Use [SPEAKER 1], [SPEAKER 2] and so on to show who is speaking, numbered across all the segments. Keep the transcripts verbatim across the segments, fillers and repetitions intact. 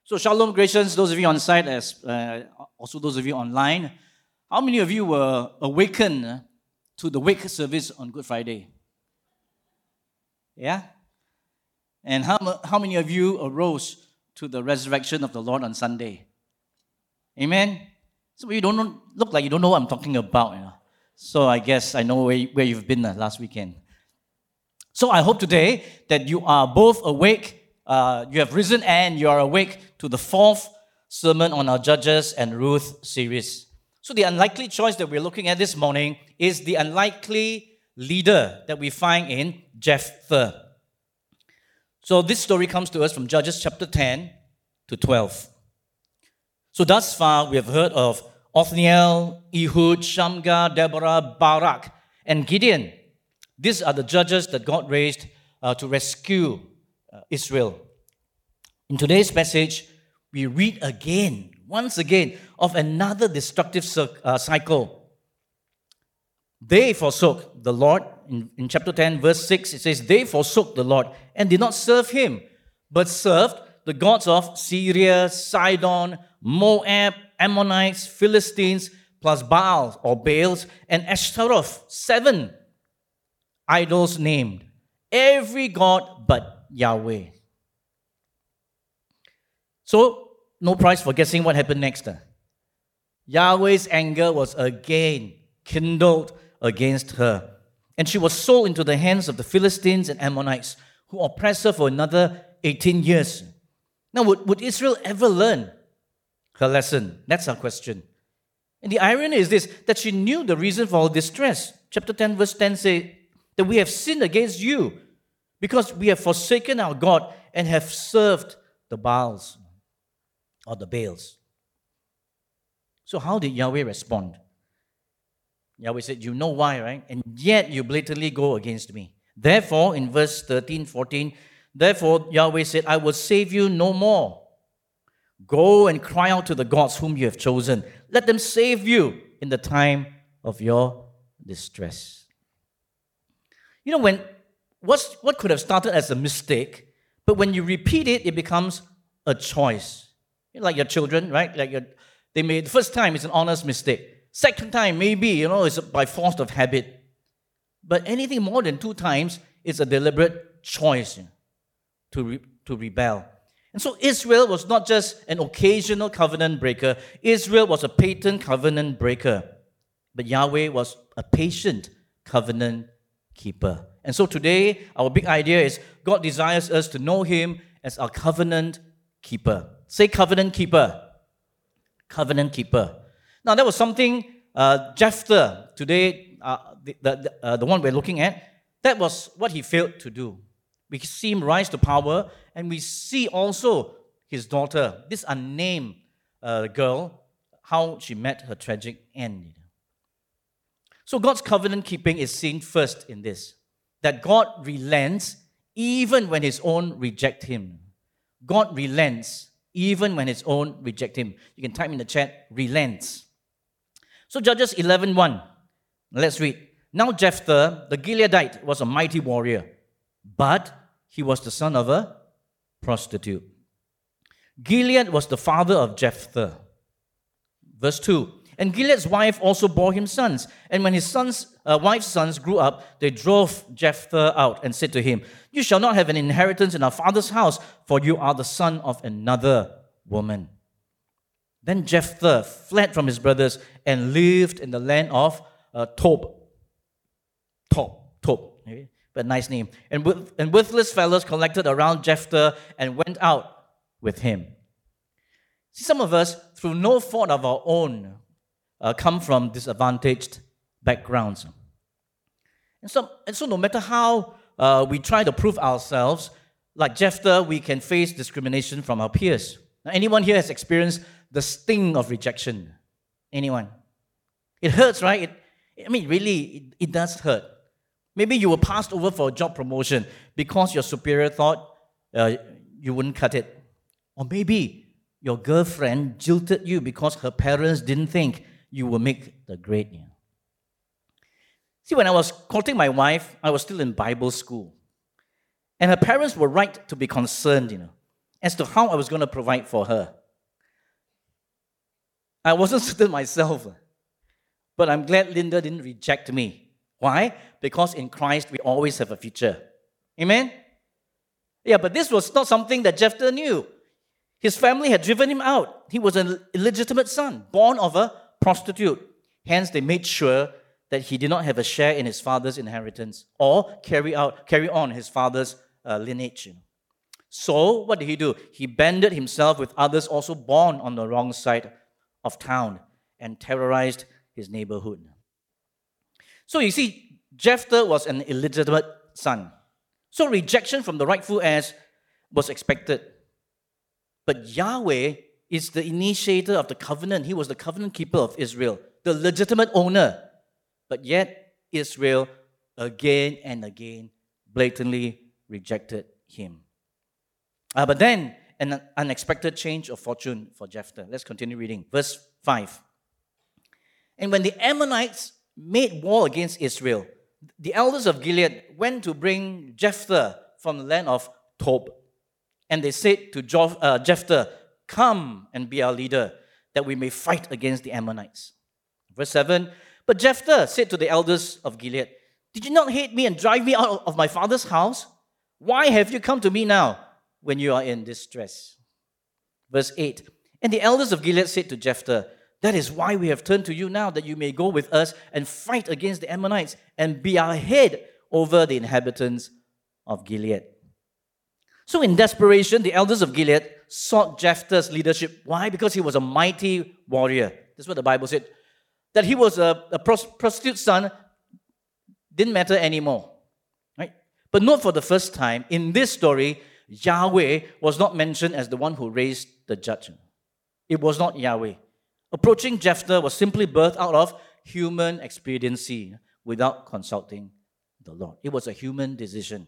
[SPEAKER 1] So shalom, Christians, those of you on site, as uh, also those of you online. How many of you were awakened to the wake service on Good Friday? Yeah? And how, how many of you arose to the resurrection of the Lord on Sunday? Amen? Some of you don't know, look like you don't know what I'm talking about. You know? So I guess I know where, where you've been uh, last weekend. So I hope today that you are both awake, uh, you have risen and you are awake to the fourth sermon on our Judges and Ruth series. So the unlikely choice that we're looking at this morning is the unlikely leader that we find in Jephthah. So this story comes to us from Judges chapter ten to twelve. So thus far we have heard of Othniel, Ehud, Shamgar, Deborah, Barak, and Gideon. These are the judges that God raised uh, to rescue uh, Israel. In today's passage, we read again, once again, of another destructive uh, cycle. They forsook the Lord. In, in chapter ten, verse six, it says, they forsook the Lord and did not serve him, but served the gods of Syria, Sidon, Moab, Ammonites, Philistines, plus Baal or Baals, and Ashtaroth, seven idols named, every god but Yahweh. So, no prize for guessing what happened next. Uh. Yahweh's anger was again kindled against her, and she was sold into the hands of the Philistines and Ammonites, who oppressed her for another eighteen years. Now, would, would Israel ever learn her lesson? That's our question. And the irony is this, that she knew the reason for her distress. Chapter ten, verse ten says, that we have sinned against you because we have forsaken our God and have served the Baals or the Baals. So how did Yahweh respond? Yahweh said, you know why, right? And yet you blatantly go against me. Therefore, in verse thirteen, fourteen, therefore Yahweh said, I will save you no more. Go and cry out to the gods whom you have chosen. Let them save you in the time of your distress. You know, when what's, what could have started as a mistake, but when you repeat it, it becomes a choice. Like your children, right? Like your, they made the first time it's an honest mistake. Second time, maybe, you know, it's by force of habit. But anything more than two times, it's a deliberate choice you know, to, re, to rebel. And so Israel was not just an occasional covenant breaker. Israel was a patent covenant breaker. But Yahweh was a patient covenant keeper. And so today, our big idea is God desires us to know Him as our covenant keeper. Say covenant keeper. Covenant keeper. Now, that was something uh, Jephthah, today, uh, the, the, uh, the one we're looking at, that was what he failed to do. We see him rise to power, and we see also his daughter, this unnamed uh, girl, how she met her tragic end. So God's covenant keeping is seen first in this, that God relents even when His own reject Him. God relents even when His own reject Him. You can type in the chat, relents. So Judges eleven one, let's read. Now Jephthah, the Gileadite, was a mighty warrior, but he was the son of a prostitute. Gilead was the father of Jephthah. Verse two, and Gilead's wife also bore him sons. And when his sons, uh, wife's sons grew up, they drove Jephthah out and said to him, you shall not have an inheritance in our father's house, for you are the son of another woman. Then Jephthah fled from his brothers and lived in the land of uh, Tob. Tob, Tob, okay? But nice name. And, with, and worthless fellows collected around Jephthah and went out with him. See, some of us, through no fault of our own, Uh, come from disadvantaged backgrounds. And so, and so no matter how uh, we try to prove ourselves, like Jephthah, we can face discrimination from our peers. Now, anyone here has experienced the sting of rejection? Anyone? It hurts, right? It, I mean, really, it, it does hurt. Maybe you were passed over for a job promotion because your superior thought uh, you wouldn't cut it. Or maybe your girlfriend jilted you because her parents didn't think you will make the grade. You know. See, when I was courting my wife, I was still in Bible school. And her parents were right to be concerned, you know. as to how I was going to provide for her. I wasn't certain myself, but I'm glad Linda didn't reject me. Why? Because in Christ, we always have a future. Amen? Yeah, but this was not something that Jephthah knew. His family had driven him out. He was an illegitimate son, born of a prostitute. Hence, they made sure that he did not have a share in his father's inheritance or carry out, carry on his father's uh, lineage. So, what did he do? He banded himself with others also born on the wrong side of town and terrorized his neighborhood. So, you see, Jephthah was an illegitimate son. So, rejection from the rightful heirs was expected. But Yahweh is the initiator of the covenant. He was the covenant keeper of Israel, the legitimate owner. But yet, Israel again and again blatantly rejected him. Uh, but then, an unexpected change of fortune for Jephthah. Let's continue reading. Verse five. And when the Ammonites made war against Israel, the elders of Gilead went to bring Jephthah from the land of Tob. And they said to Jephthah, "Come and be our leader, that we may fight against the Ammonites." Verse seven. But Jephthah said to the elders of Gilead, "Did you not hate me and drive me out of my father's house? Why have you come to me now when you are in distress?" Verse eight. And the elders of Gilead said to Jephthah, "That is why we have turned to you now, that you may go with us and fight against the Ammonites and be our head over the inhabitants of Gilead." So in desperation, the elders of Gilead sought Jephthah's leadership. Why? Because he was a mighty warrior. That's what the Bible said. That he was a, a prostitute's son didn't matter anymore. Right? But note, for the first time in this story, Yahweh was not mentioned as the one who raised the judge. It was not Yahweh. Approaching Jephthah was simply birthed out of human expediency without consulting the Lord. It was a human decision.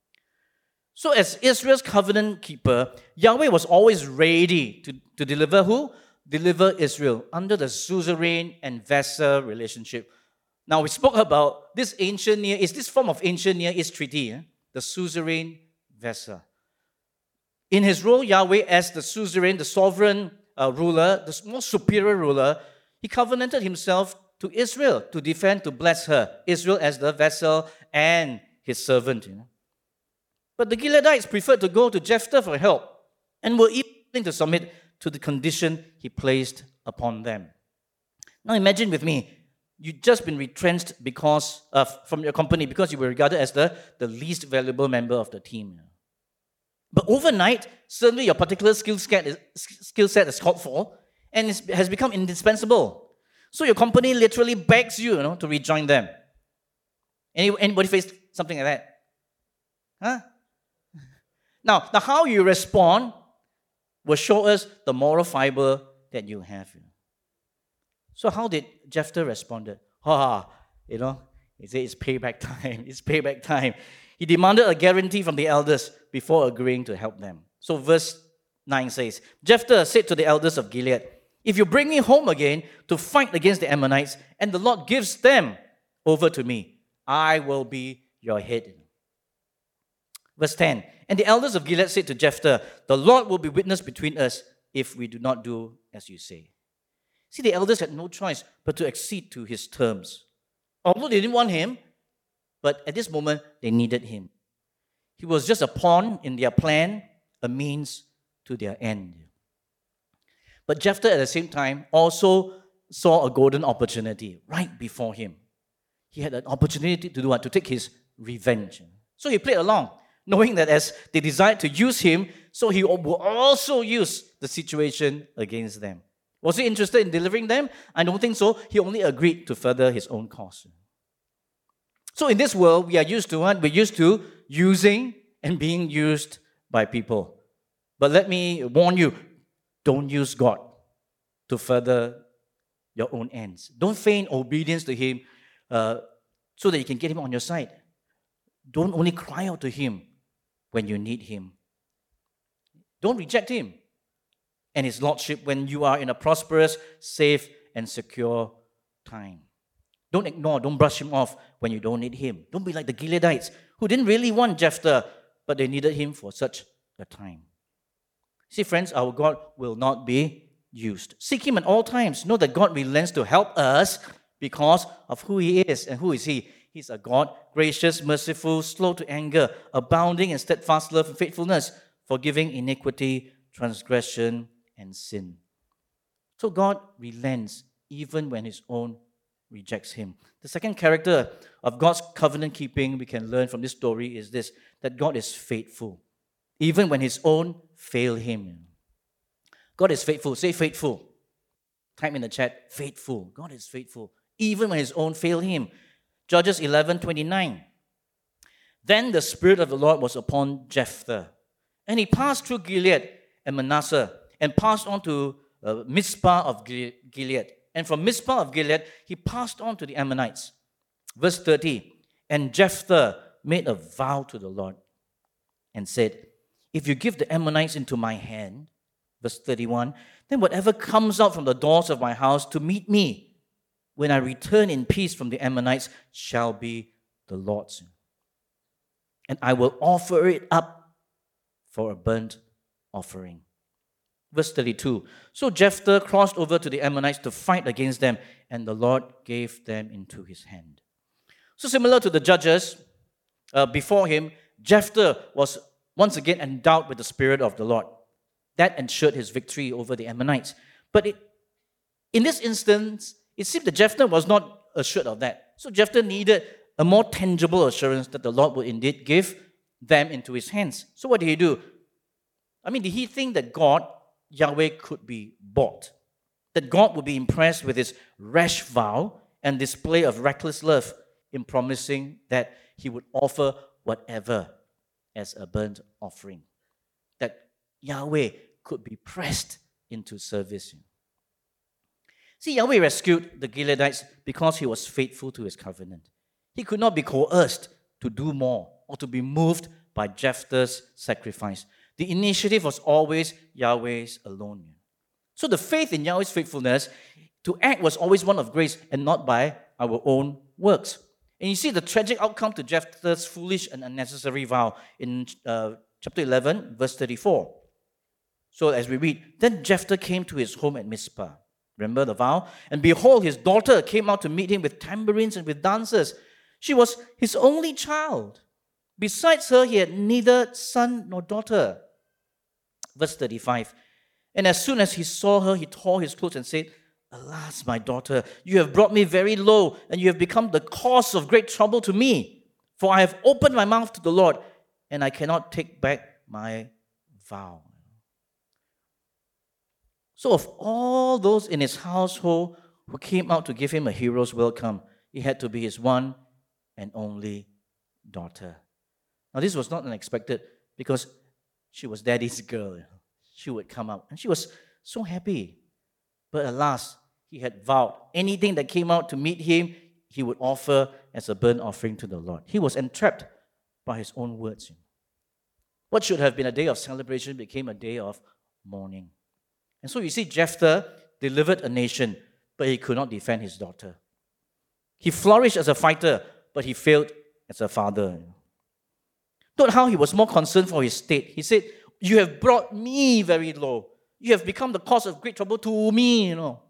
[SPEAKER 1] So as Israel's covenant keeper, Yahweh was always ready to, to deliver who? Deliver Israel under the suzerain and vassal relationship. Now, we spoke about this ancient Near East, this form of ancient Near East treaty, eh? The suzerain vassal. In his role, Yahweh as the suzerain, the sovereign uh, ruler, the most superior ruler, he covenanted himself to Israel to defend, to bless her. Israel as the vassal and his servant. You know? But the Gileadites preferred to go to Jephthah for help and were even willing to submit to the condition he placed upon them. Now imagine with me, you've just been retrenched because of, from your company because you were regarded as the, the least valuable member of the team. But overnight, suddenly your particular skill set is, skill set is called for and it has become indispensable. So your company literally begs you, you know, to rejoin them. Any, anybody face something like that? Huh? Now, now, how you respond will show us the moral fiber that you have. So how did Jephthah respond? Ha, you know, he said it's payback time. It's payback time. He demanded a guarantee from the elders before agreeing to help them. So verse nine says, Jephthah said to the elders of Gilead, "If you bring me home again to fight against the Ammonites, and the Lord gives them over to me, I will be your head." Verse ten, and the elders of Gilead said to Jephthah, "The Lord will be witness between us if we do not do as you say." See, the elders had no choice but to accede to his terms. Although they didn't want him, but at this moment, they needed him. He was just a pawn in their plan, a means to their end. But Jephthah, at the same time, also saw a golden opportunity right before him. He had an opportunity to do what? To take his revenge. So he played along, knowing that as they desired to use him, so he will also use the situation against them. Was he interested in delivering them? I don't think so. He only agreed to further his own cause. So in this world, we are used to what? We're used to using and being used by people. But let me warn you, don't use God to further your own ends. Don't feign obedience to him uh, so that you can get him on your side. Don't only cry out to him when you need him. Don't reject him and his lordship when you are in a prosperous, safe, and secure time. Don't ignore, don't brush him off when you don't need him. Don't be like the Gileadites who didn't really want Jephthah, but they needed him for such a time. See, friends, our God will not be used. Seek Him at all times. Know that God relents to help us because of who He is. And who is He? He's a God, gracious, merciful, slow to anger, abounding in steadfast love and faithfulness, forgiving iniquity, transgression, and sin. So God relents even when His own rejects Him. The second character of God's covenant keeping we can learn from this story is this, that God is faithful, even when His own fail Him. God is faithful. Say faithful. Type in the chat, faithful. God is faithful, even when His own fail Him. Judges eleven twenty-nine. Then the Spirit of the Lord was upon Jephthah, and he passed through Gilead and Manasseh, and passed on to uh, Mizpah of Gilead. And from Mizpah of Gilead, he passed on to the Ammonites. Verse thirty. And Jephthah made a vow to the Lord and said, if you give the Ammonites into my hand, verse thirty-one, then whatever comes out from the doors of my house to meet me when I return in peace from the Ammonites shall be the Lord's. And I will offer it up for a burnt offering. Verse thirty-two. So Jephthah crossed over to the Ammonites to fight against them, and the Lord gave them into his hand. So similar to the judges uh, before him, Jephthah was once again endowed with the Spirit of the Lord. That ensured his victory over the Ammonites. But it, in this instance, it seemed that Jephthah was not assured of that. So Jephthah needed a more tangible assurance that the Lord would indeed give them into his hands. So what did he do? I mean, did he think that God, Yahweh, could be bought? That God would be impressed with his rash vow and display of reckless love in promising that he would offer whatever as a burnt offering? That Yahweh could be pressed into service. See, Yahweh rescued the Gileadites because he was faithful to his covenant. He could not be coerced to do more or to be moved by Jephthah's sacrifice. The initiative was always Yahweh's alone. So the faith in Yahweh's faithfulness to act was always one of grace and not by our own works. And you see the tragic outcome to Jephthah's foolish and unnecessary vow in uh, chapter eleven, verse thirty-four. So as we read, then Jephthah came to his home at Mizpah. Remember the vow? And behold, his daughter came out to meet him with tambourines and with dancers. She was his only child. Besides her, he had neither son nor daughter. Verse thirty-five. And as soon as he saw her, he tore his clothes and said, alas, my daughter, you have brought me very low, and you have become the cause of great trouble to me. For I have opened my mouth to the Lord, and I cannot take back my vow. So of all those in his household who came out to give him a hero's welcome, it had to be his one and only daughter. Now this was not unexpected because she was daddy's girl. She would come out, and she was so happy. But alas, he had vowed anything that came out to meet him, he would offer as a burnt offering to the Lord. He was entrapped by his own words. What should have been a day of celebration became a day of mourning. And so you see, Jephthah delivered a nation, but he could not defend his daughter. He flourished as a fighter, but he failed as a father. Note how he was more concerned for his state. He said, you have brought me very low. You have become the cause of great trouble to me, you know.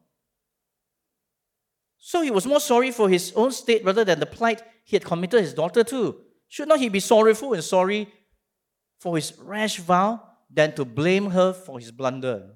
[SPEAKER 1] So he was more sorry for his own state rather than the plight he had committed his daughter to. Should not he be sorrowful and sorry for his rash vow than to blame her for his blunder?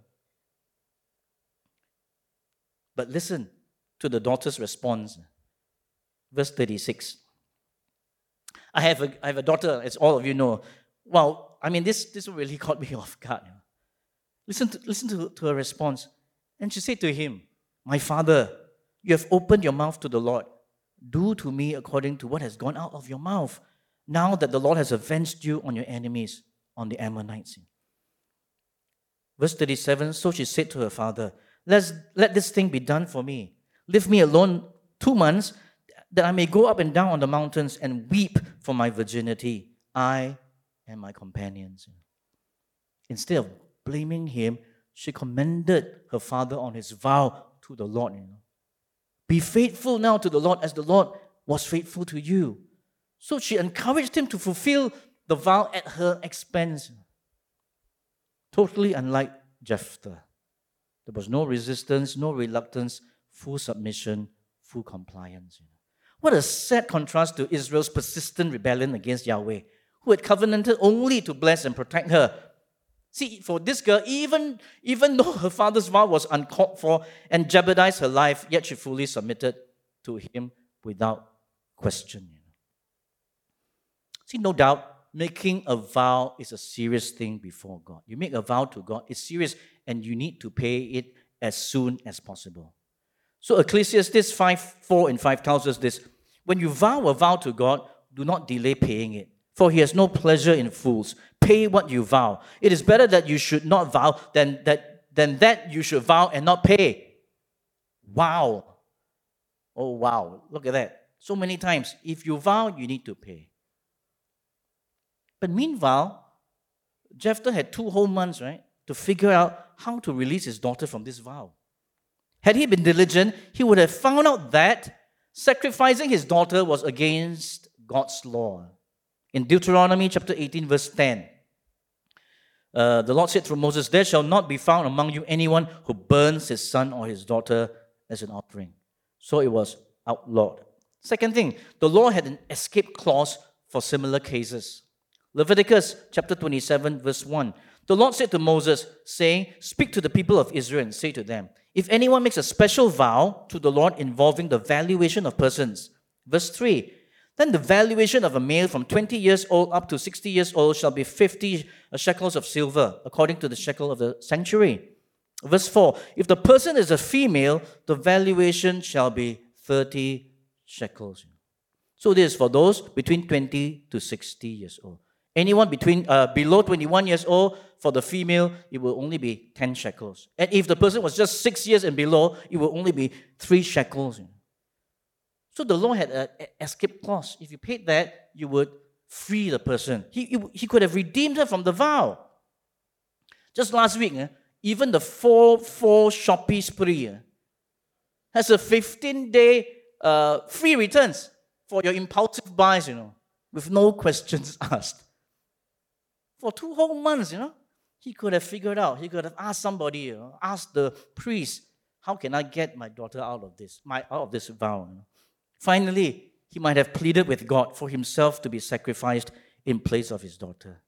[SPEAKER 1] But listen to the daughter's response. Verse thirty-six. I have a, I have a daughter, as all of you know. Well, I mean, this, this really caught me off guard. Listen to, listen to, to her response. And she said to him, my father, you have opened your mouth to the Lord. Do to me according to what has gone out of your mouth, now that the Lord has avenged you on your enemies, on the Ammonites. Verse thirty-seven, so she said to her father, Let's, let this thing be done for me. Leave me alone two months, that I may go up and down on the mountains and weep for my virginity, I and my companions. Instead of blaming him, she commended her father on his vow to the Lord. You know. Be faithful now to the Lord as the Lord was faithful to you. So she encouraged him to fulfill the vow at her expense. Totally unlike Jephthah. There was no resistance, no reluctance, full submission, full compliance. What a sad contrast to Israel's persistent rebellion against Yahweh, who had covenanted only to bless and protect her. See, for this girl, even, even though her father's vow was uncalled for and jeopardized her life, yet she fully submitted to him without question. See, no doubt, making a vow is a serious thing before God. You make a vow to God, it's serious, and you need to pay it as soon as possible. So Ecclesiastes five, four and five tells us this: when you vow a vow to God, do not delay paying it, for he has no pleasure in fools. Pay what you vow. It is better that you should not vow than that, than that you should vow and not pay. Wow. Oh, wow. Look at that. So many times, if you vow, you need to pay. But meanwhile, Jephthah had two whole months, right, to figure out how to release his daughter from this vow. Had he been diligent, he would have found out that sacrificing his daughter was against God's law. In Deuteronomy chapter eighteen, verse ten, uh, the Lord said through Moses, "There shall not be found among you anyone who burns his son or his daughter as an offering." So it was outlawed. Second thing, the law had an escape clause for similar cases. Leviticus chapter twenty-seven, verse one. The Lord said to Moses, saying, "Speak to the people of Israel and say to them, if anyone makes a special vow to the Lord involving the valuation of persons." Verse three. Then the valuation of a male from twenty years old up to sixty years old shall be fifty shekels of silver, according to the shekel of the sanctuary. Verse four. If the person is a female, the valuation shall be thirty shekels. So this is for those between twenty to sixty years old. Anyone between uh, below twenty-one years old, for the female, it will only be ten shekels. And if the person was just six years and below, it will only be three shekels. So the law had an escape clause. If you paid that, you would free the person. He, he, he could have redeemed her from the vow. Just last week, eh, even the four four Shopee spree eh, has a fifteen-day uh, free returns for your impulsive buys, you know, with no questions asked. For two whole months, you know, he could have figured out. He could have asked somebody, you know, asked the priest, "How can I get my daughter out of this, my out of this vow?" You know? Finally, he might have pleaded with God for himself to be sacrificed in place of his daughter.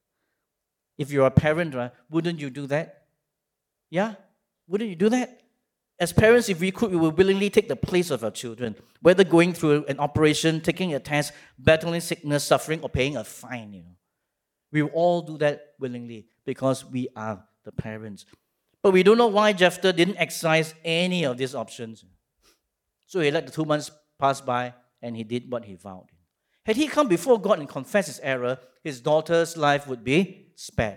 [SPEAKER 1] If you're a parent, right, wouldn't you do that? Yeah? Wouldn't you do that? As parents, if we could, we would willingly take the place of our children, whether going through an operation, taking a test, battling sickness, suffering, or paying a fine. You know, we will all do that willingly because we are the parents. But we don't know why Jephthah didn't exercise any of these options. So he let the two months pass by, and he did what he vowed. Had he come before God and confessed his error, his daughter's life would be spared.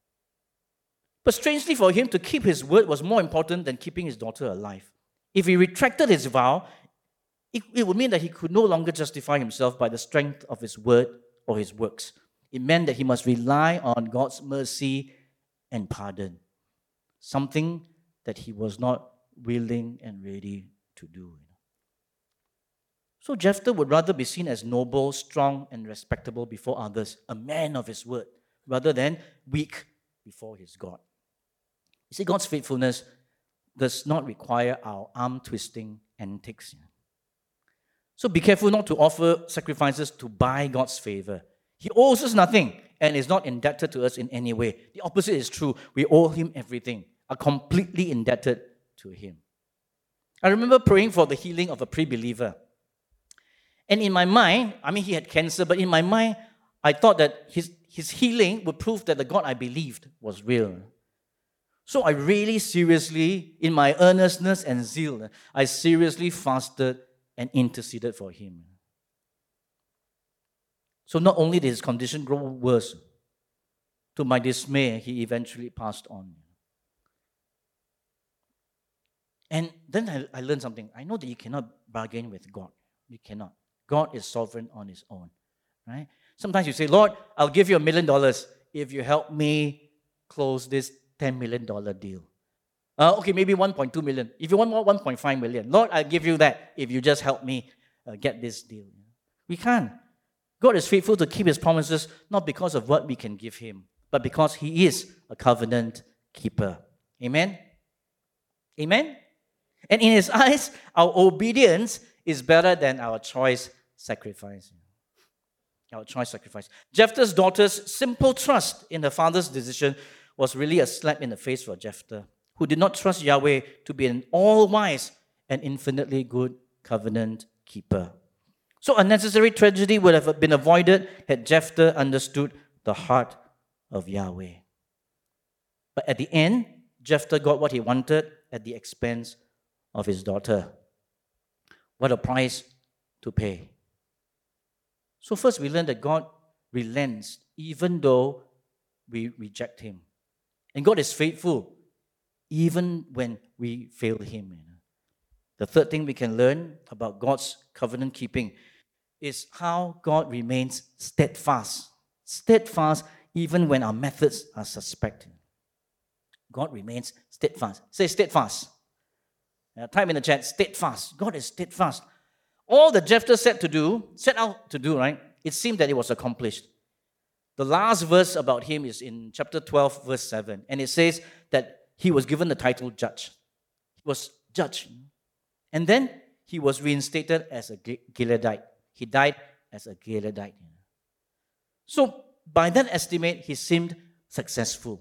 [SPEAKER 1] But strangely for him, to keep his word was more important than keeping his daughter alive. If he retracted his vow, it, it would mean that he could no longer justify himself by the strength of his word or his works. It meant that he must rely on God's mercy and pardon, something that he was not willing and ready to do. So Jephthah would rather be seen as noble, strong, and respectable before others, a man of his word, rather than weak before his God. You see, God's faithfulness does not require our arm-twisting antics. So be careful not to offer sacrifices to buy God's favor. He owes us nothing and is not indebted to us in any way. The opposite is true. We owe him everything, are completely indebted to him. I remember praying for the healing of a pre-believer. And in my mind, I mean, he had cancer, but in my mind, I thought that his, his healing would prove that the God I believed was real. So I really seriously, in my earnestness and zeal, I seriously fasted and interceded for him. So not only did his condition grow worse, to my dismay, he eventually passed on. And then I, I learned something. I know that you cannot bargain with God. You cannot. God is sovereign on his own, right? Sometimes you say, "Lord, I'll give you a million dollars if you help me close this ten million dollars deal." Uh, okay, maybe one point two million. If you want more, one point five million. Lord, I'll give you that if you just help me uh, get this deal. We can't. God is faithful to keep his promises, not because of what we can give him, but because he is a covenant keeper. Amen? Amen? And in his eyes, our obedience is better than our choice sacrifice. Our choice sacrifice. Jephthah's daughter's simple trust in her father's decision was really a slap in the face for Jephthah, who did not trust Yahweh to be an all-wise and infinitely good covenant keeper. So unnecessary tragedy would have been avoided had Jephthah understood the heart of Yahweh. But at the end, Jephthah got what he wanted at the expense of his daughter. What a price to pay. So first we learn that God relents even though we reject him. And God is faithful even when we fail him. The third thing we can learn about God's covenant keeping is how God remains steadfast. Steadfast even when our methods are suspect. God remains steadfast. Say steadfast. Uh, type in the chat, steadfast. God is steadfast. All that Jephthah set to do, set out to do, right? It seemed that it was accomplished. The last verse about him is in chapter twelve, verse seven. And it says that he was given the title judge. He was judge. And then he was reinstated as a Gileadite. He died as a Gileadite. So by that estimate, he seemed successful.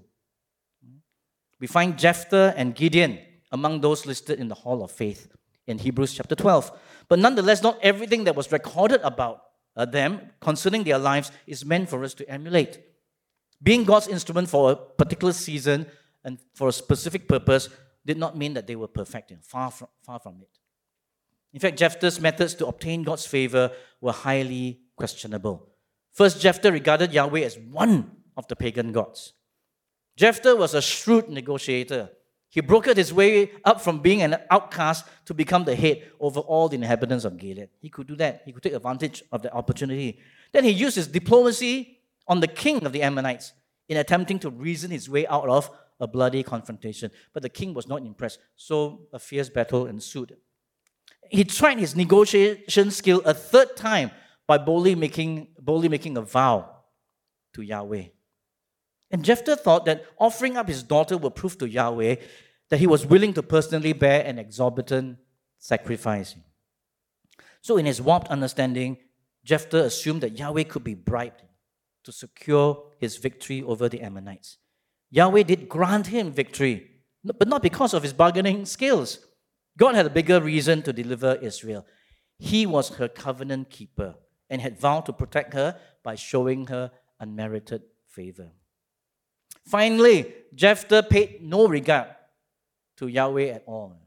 [SPEAKER 1] We find Jephthah and Gideon among those listed in the Hall of Faith in Hebrews chapter twelve. But nonetheless, not everything that was recorded about uh, them concerning their lives is meant for us to emulate. Being God's instrument for a particular season and for a specific purpose did not mean that they were perfect. Far from, far from it. In fact, Jephthah's methods to obtain God's favor were highly questionable. First, Jephthah regarded Yahweh as one of the pagan gods. Jephthah was a shrewd negotiator. He brokered his way up from being an outcast to become the head over all the inhabitants of Gilead. He could do that. He could take advantage of the opportunity. Then he used his diplomacy on the king of the Ammonites in attempting to reason his way out of a bloody confrontation. But the king was not impressed, so a fierce battle ensued. He tried his negotiation skill a third time by boldly making, boldly making a vow to Yahweh. And Jephthah thought that offering up his daughter would prove to Yahweh that he was willing to personally bear an exorbitant sacrifice. So in his warped understanding, Jephthah assumed that Yahweh could be bribed to secure his victory over the Ammonites. Yahweh did grant him victory, but not because of his bargaining skills. God had a bigger reason to deliver Israel. He was her covenant keeper and had vowed to protect her by showing her unmerited favor. Finally, Jephthah paid no regard to Yahweh at all.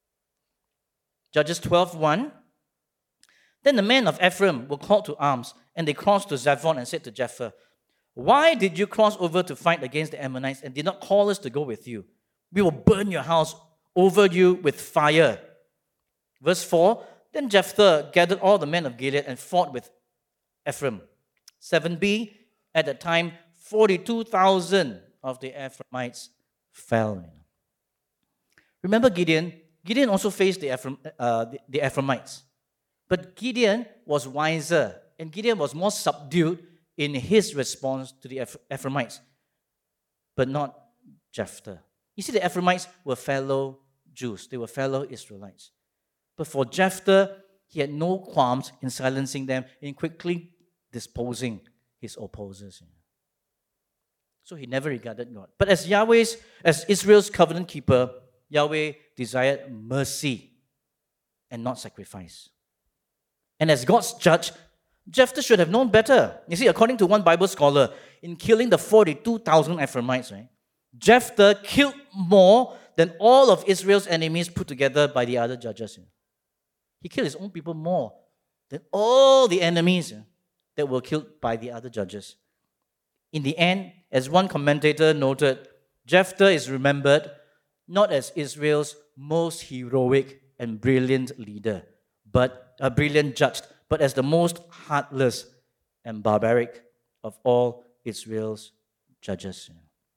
[SPEAKER 1] Judges twelve one. Then the men of Ephraim were called to arms, and they crossed to Zaphon and said to Jephthah, "Why did you cross over to fight against the Ammonites and did not call us to go with you? We will burn your house over you with fire." Verse four. Then Jephthah gathered all the men of Gilead and fought with Ephraim. seven b. At that time, forty-two thousand of the Ephraimites fell. Remember Gideon? Gideon also faced the, Ephraim, uh, the, the Ephraimites. But Gideon was wiser, and Gideon was more subdued in his response to the Ephraimites, but not Jephthah. You see, the Ephraimites were fellow Jews. They were fellow Israelites. But for Jephthah, he had no qualms in silencing them, in quickly disposing his opposers. So he never regarded God. But as Yahweh's, as Israel's covenant keeper, Yahweh desired mercy and not sacrifice. And as God's judge, Jephthah should have known better. You see, according to one Bible scholar, in killing the forty-two thousand Ephraimites, right, Jephthah killed more than all of Israel's enemies put together by the other judges. He killed his own people more than all the enemies that were killed by the other judges. In the end, as one commentator noted, Jephthah is remembered not as Israel's most heroic and brilliant leader, but a brilliant judge, but as the most heartless and barbaric of all Israel's judges.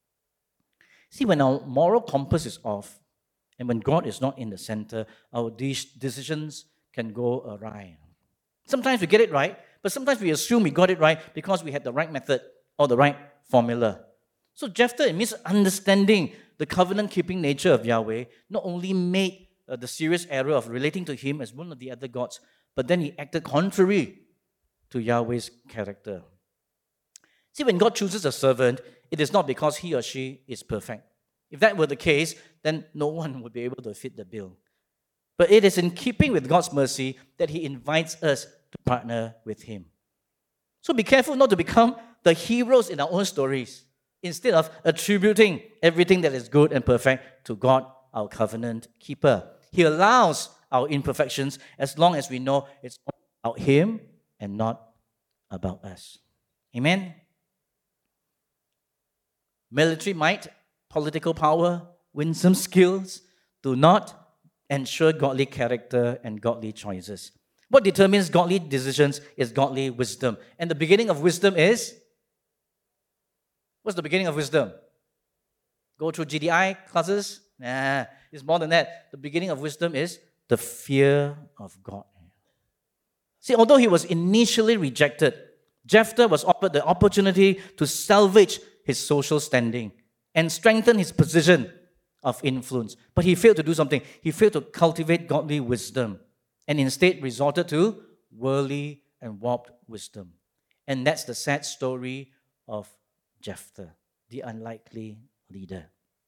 [SPEAKER 1] See, when our moral compass is off, and when God is not in the center, our decisions can go awry. Sometimes we get it right, but sometimes we assume we got it right because we had the right method or the right formula. So Jephthah, in misunderstanding the covenant-keeping nature of Yahweh not only made uh, the serious error of relating to him as one of the other gods, but then he acted contrary to Yahweh's character. See, when God chooses a servant, it is not because he or she is perfect. If that were the case, then no one would be able to fit the bill. But it is in keeping with God's mercy that he invites us to partner with him. So be careful not to become the heroes in our own stories, instead of attributing everything that is good and perfect to God, our covenant keeper. He allows our imperfections as long as we know it's about him and not about us. Amen? Military might, political power, winsome skills do not ensure godly character and godly choices. What determines godly decisions is godly wisdom. And the beginning of wisdom is? What's the beginning of wisdom? Go through G D I classes? Nah, it's more than that. The beginning of wisdom is the fear of God. See, although he was initially rejected, Jephthah was offered the opportunity to salvage his social standing and strengthen his position of influence. But he failed to do something. He failed to cultivate godly wisdom and instead resorted to worldly and warped wisdom. And that's the sad story of Jephthah, the unlikely leader.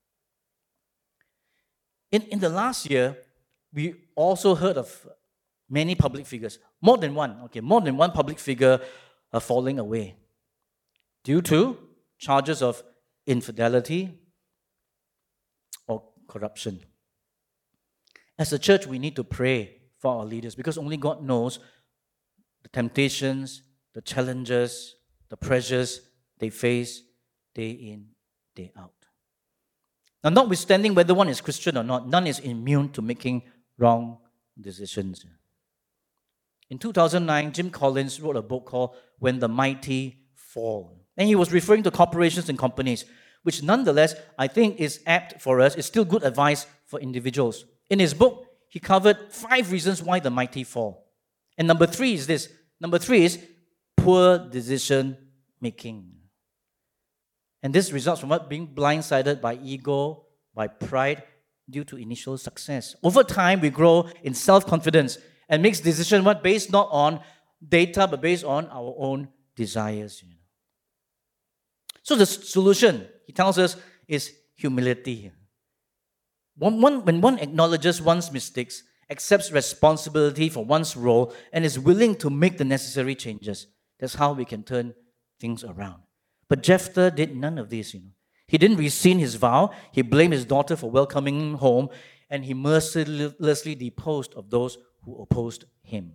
[SPEAKER 1] In, in the last year, we also heard of many public figures, more than one, okay, more than one public figure are falling away due to charges of infidelity or corruption. As a church, we need to pray for our leaders because only God knows the temptations, the challenges, the pressures they face day in, day out. Now, notwithstanding whether one is Christian or not, none is immune to making wrong decisions. In two thousand nine, Jim Collins wrote a book called When the Mighty Fall. And he was referring to corporations and companies, which nonetheless, I think is apt for us, is still good advice for individuals. In his book, he covered five reasons why the mighty fall. And number three is this. Number three is poor decision making. And this results from what? Being blindsided by ego, by pride, due to initial success. Over time, we grow in self-confidence and makes decisions what based not on data, but based on our own desires. You know. So the solution, he tells us, is humility. One, one, when one acknowledges one's mistakes, accepts responsibility for one's role, and is willing to make the necessary changes, that's how we can turn things around. But Jephthah did none of this, you know. He didn't rescind his vow. He blamed his daughter for welcoming him home, and he mercilessly deposed of those who opposed him.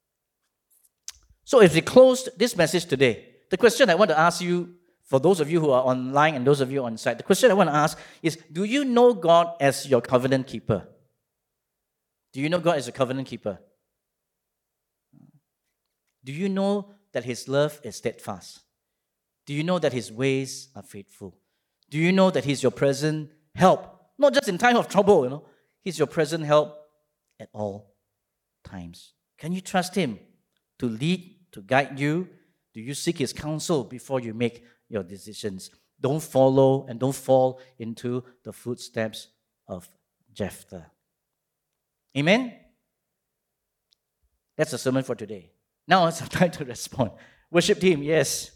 [SPEAKER 1] So as we close this message today, the question I want to ask you, for those of you who are online and those of you on site, the question I want to ask is, do you know God as your covenant keeper? Do you know God as a covenant keeper? Do you know that his love is steadfast? Do you know that his ways are faithful? Do you know that he's your present help? Not just in time of trouble, you know. He's your present help at all times. Can you trust him to lead, to guide you? Do you seek his counsel before you make your decisions? Don't follow and don't fall into the footsteps of Jephthah. Amen? That's the sermon for today. Now it's time to respond. Worship team, yes.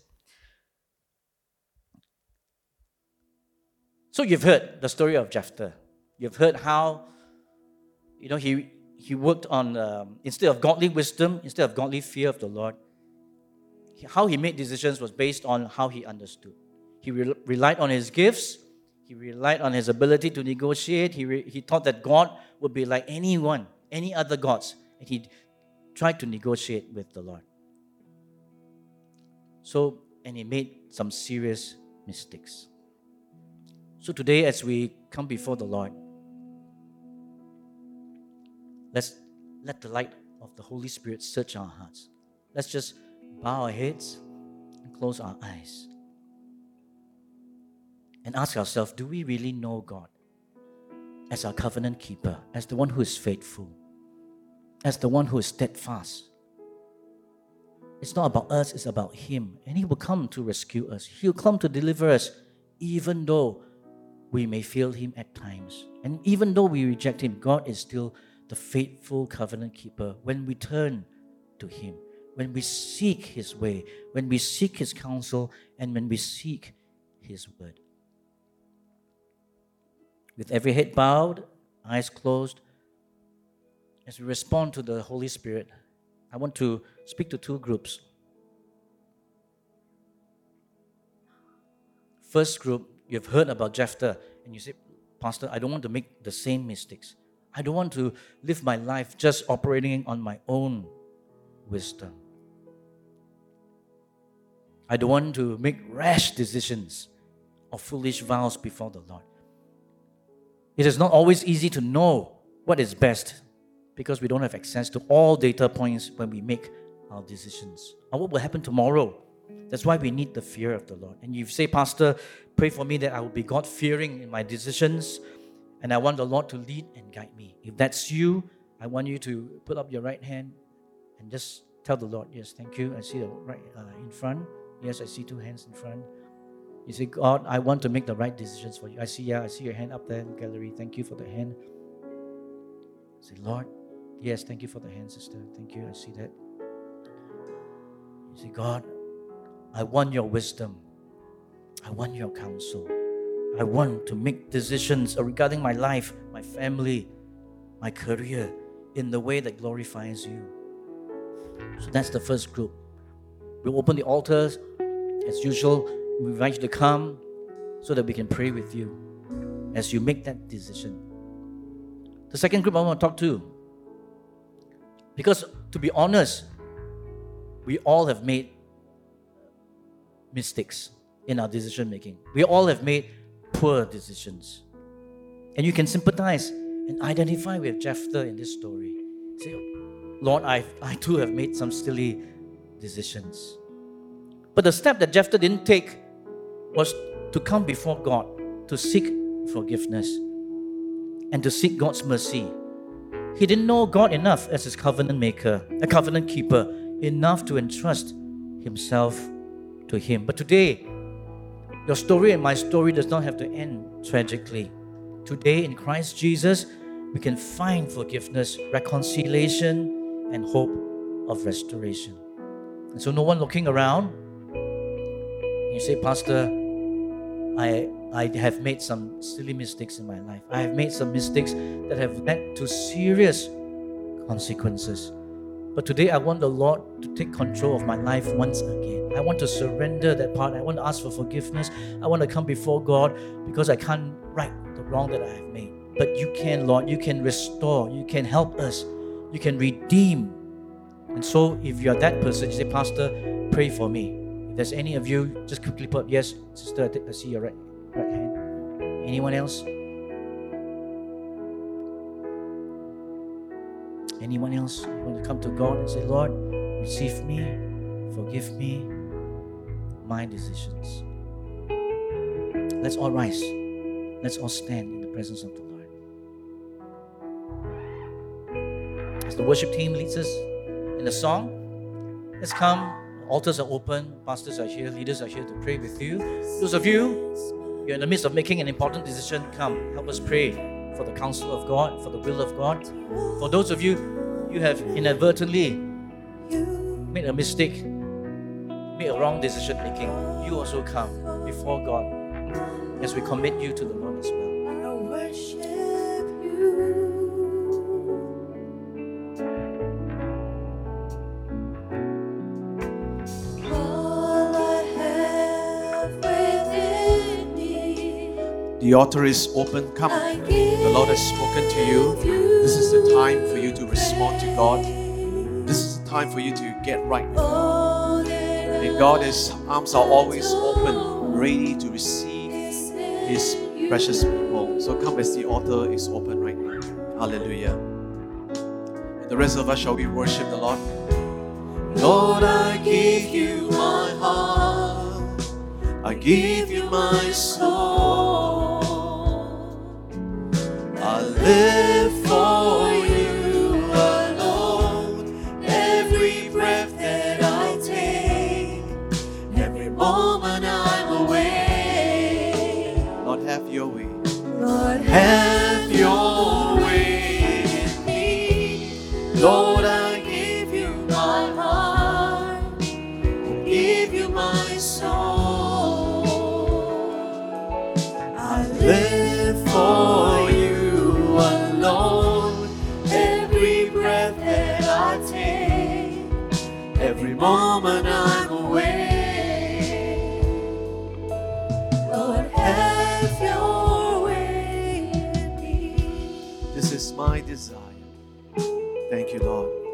[SPEAKER 1] So you've heard the story of Jephthah. You've heard how, you know, he he worked on, um, instead of godly wisdom, instead of godly fear of the Lord, how he made decisions was based on how he understood. He re- relied on his gifts. He relied on his ability to negotiate. He re- he thought that God would be like anyone, any other gods. And he tried to negotiate with the Lord. So, and he made some serious mistakes. So today, as we come before the Lord, let's let the light of the Holy Spirit search our hearts. Let's just bow our heads and close our eyes and ask ourselves, do we really know God as our covenant keeper, as the one who is faithful, as the one who is steadfast? It's not about us, it's about him. And he will come to rescue us. He'll come to deliver us, even though we may fail Him at times. And even though we reject Him, God is still the faithful covenant keeper when we turn to Him, when we seek His way, when we seek His counsel, and when we seek His word. With every head bowed, eyes closed, as we respond to the Holy Spirit, I want to speak to two groups. First group, you've heard about Jephthah, and you say, Pastor, I don't want to make the same mistakes. I don't want to live my life just operating on my own wisdom. I don't want to make rash decisions or foolish vows before the Lord. It is not always easy to know what is best because we don't have access to all data points when we make our decisions. Or what will happen tomorrow? That's why we need the fear of the Lord. And you say, Pastor, pray for me that I will be God-fearing in my decisions, and I want the Lord to lead and guide me. If that's you, I want you to put up your right hand and just tell the Lord, yes, thank you. I see the right uh, in front. Yes, I see two hands in front. You say, God, I want to make the right decisions for you. I see, yeah, I see your hand up there in the gallery. Thank you for the hand. Say, Lord, yes, thank you for the hand, sister. Thank you, I see that. You say, God, I want your wisdom. I want your counsel. I want to make decisions regarding my life, my family, my career in the way that glorifies you. So that's the first group. We'll open the altars as usual. We invite you to come so that we can pray with you as you make that decision. The second group I want to talk to, because to be honest, we all have made mistakes in our decision making. We all have made poor decisions. And you can sympathize and identify with Jephthah in this story. Say, Lord, I, I too have made some silly decisions. But the step that Jephthah didn't take was to come before God, to seek forgiveness, and to seek God's mercy. He didn't know God enough as his covenant maker, a covenant keeper, enough to entrust himself to Him. But today, your story and my story does not have to end tragically. Today, in Christ Jesus, we can find forgiveness, reconciliation, and hope of restoration. And so no one looking around, you say, Pastor, I, I have made some silly mistakes in my life. I have made some mistakes that have led to serious consequences. But today I want the Lord to take control of my life once again. I want to surrender that part. I want to ask for forgiveness. I want to come before God because I can't right the wrong that I have made. But you can, Lord. You can restore. You can help us. You can redeem. And so if you're that person, you say, Pastor, pray for me. If there's any of you, just quickly put, yes, sister, I see your right, right hand. Anyone else? Anyone else? You want to come to God and say, Lord, receive me, forgive me, my decisions. Let's all rise. Let's all stand in the presence of the Lord. As the worship team leads us in the song, let's come. Altars are open. Pastors are here. Leaders are here to pray with you. Those of you, you're in the midst of making an important decision, come, help us pray for the counsel of God, for the will of God. For those of you, you have inadvertently made a mistake, made a wrong decision making, you also come before God as we commit you to the Lord as well. I worship you. All I have within me.
[SPEAKER 2] The altar is open. Come. The Lord has spoken to you. This is the time for you to respond to God. This is the time for you to get right with God. And God, His arms are always open, ready to receive His precious people. So come as the altar is open right now. Hallelujah. And the rest of us, shall we worship the Lord? Lord, I give you my heart. I give you my soul. I live for you alone. Every breath that I take, every moment I'm away. Lord, have your way. live for you alone. Every breath that I take, every moment I'm awake, Lord, have your way in me. This is my desire. Thank you, Lord.